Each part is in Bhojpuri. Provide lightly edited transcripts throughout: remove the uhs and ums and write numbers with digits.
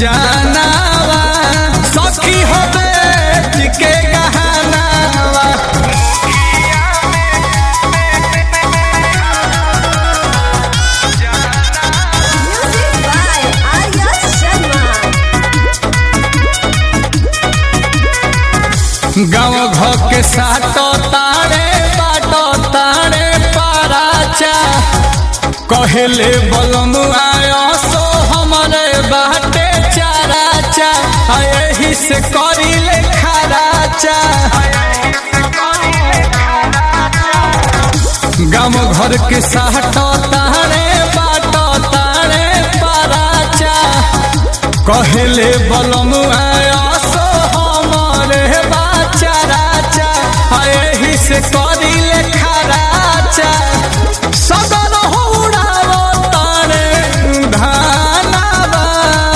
जानावा सखी हो बेच के गहनावा। Music by Arya Sharma. गाँव घर के साटो तारे बाटो तारे पाराचा कहले बलमुआ सो हमरे बाटे चाराचा यही से करिले खराचा। गाँव घर के साटो तारे बाटो तारे पाराचा कहले बलमुआ सो हमरे बाचाराचा यही से करिले खराचा। सदन होड़ावो तारे धानावा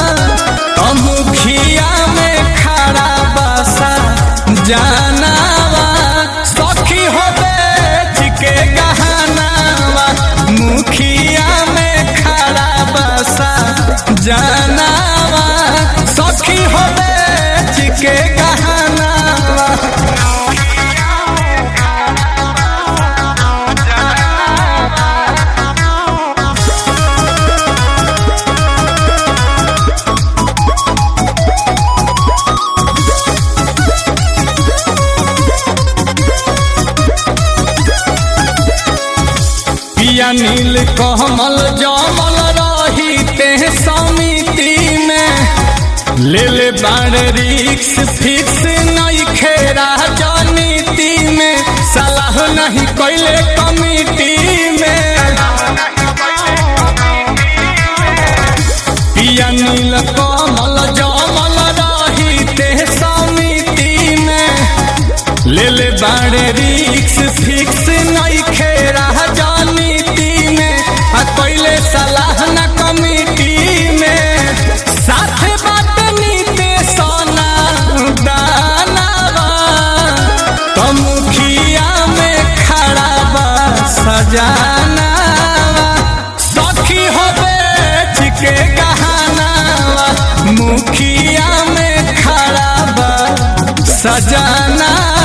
मुखिया में खड़ा बसा जानावा सखी हो बेच के गहनावा। मुखिया में खड़ा बसा जानावा सखी हो बेच के गहनावा। पिया नील कमल जमल रही ते समिति में ले ले बाड़ रिक्स फिक्स नहीं खेरा राजनीति में सलाह नहीं कैले कमिटी में। पिया नील कमल जमल रही ते समिति में ले ले बाड़ रिक्स फिक्स नहीं खेरा राजनीति में कैले सलाह न कमिटी में। साथ बात नीते सोना दानावा तो मुखिया में खड़ा बा सजानावा सखी हो बेच के गहनावा। मुखिया में खड़ा बा सजाना